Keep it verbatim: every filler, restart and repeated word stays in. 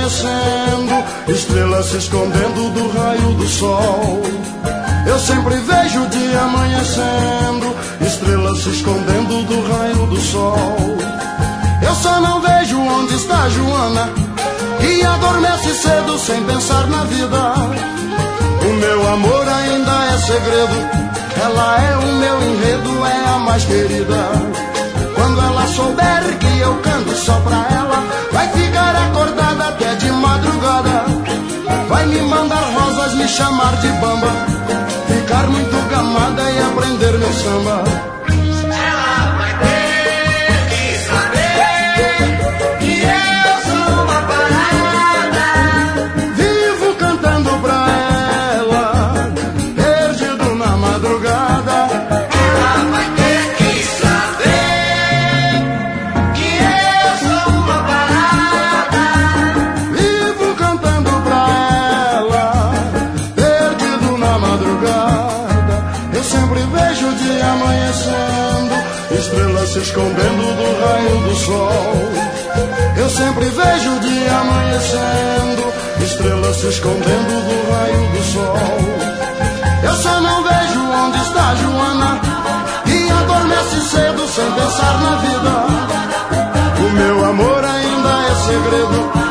amanhecendo, estrelas se escondendo do raio do sol. Eu sempre vejo o dia amanhecendo, estrelas se escondendo do raio do sol. Eu só não vejo onde está Joana, que adormece cedo sem pensar na vida. O meu amor ainda é segredo, ela é o meu enredo, é a mais querida. Quando ela souber que eu canto só pra ela, vai ficar acordada até de madrugada. Vai me mandar rosas, me chamar de bamba, ficar muito gamada e aprender meu samba. Ela vai ter que saber que eu sou uma parada. Vivo cantando pra ela, perdido na madrugada. Ela vai ter que saber que eu sou uma parada. Vivo cantando pra ela, perdido na madrugada. Eu sempre vejo o dia amanhecendo, estrelas se escondendo do raio do sol. Eu sempre vejo o dia amanhecendo, estrelas se escondendo do raio do sol. Eu só não vejo onde está Joana, que adormece cedo sem pensar na vida. O meu amor ainda é segredo,